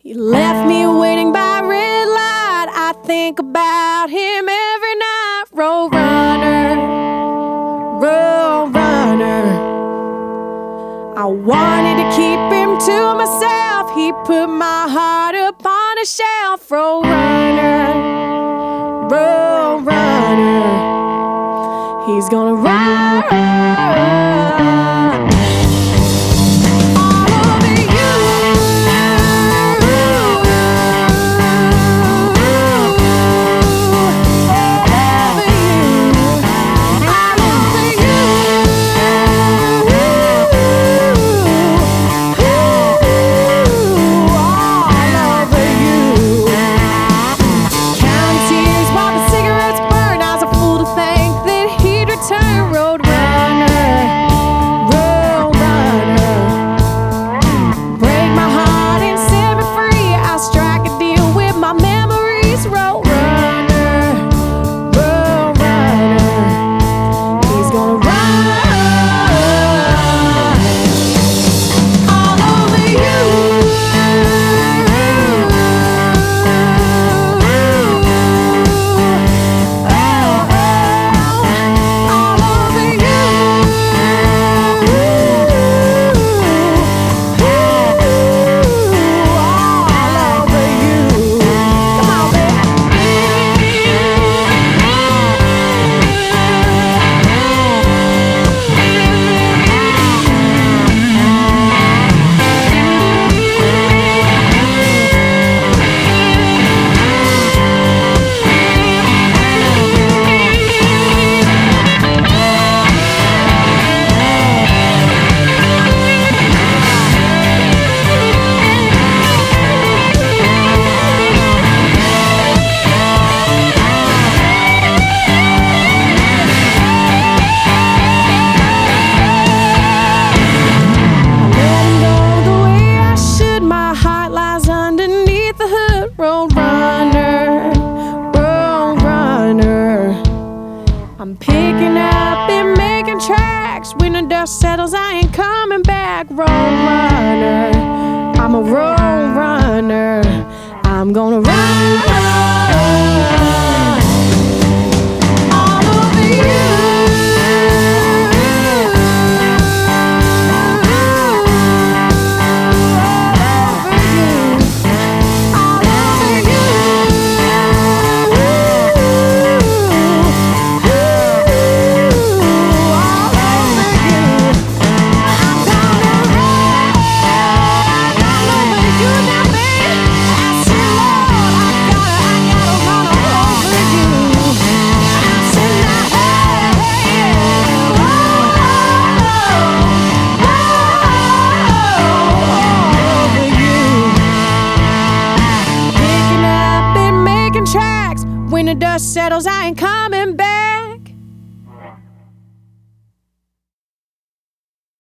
He left me waiting by red light. I think about him every night. Road runner, road runner. I wanted to keep him to myself. He put my heart up on a shelf. Road runner, road runner. He's gonna run. I'm picking up and making tracks. When the dust settles, I ain't coming back. Road runner, I'm a road runner. I'm gonna run. When the dust settles, I ain't coming back.